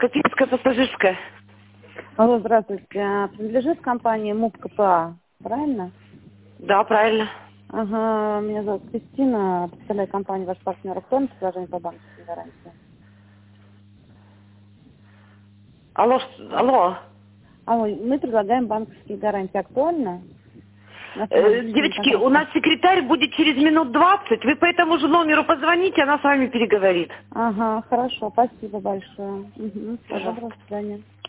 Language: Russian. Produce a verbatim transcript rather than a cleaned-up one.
Копейская пассажирская. Алло, здравствуйте. А, Принадлежит компании МУП КПА, правильно? Да, правильно. Ага, меня зовут Кристина, представляю компанию «Ваш партнер». Актуально предложение по банковской гарантии? Алло, ш- алло. Алло, мы предлагаем банковские гарантии. Актуально? На основании Э, личного девочки, у контракта. нас секретарь будет через минут двадцать. Вы по этому же номеру позвоните, она с вами переговорит. Ага, хорошо, спасибо большое. Угу, всего доброго, Пожалуйста. до свидания.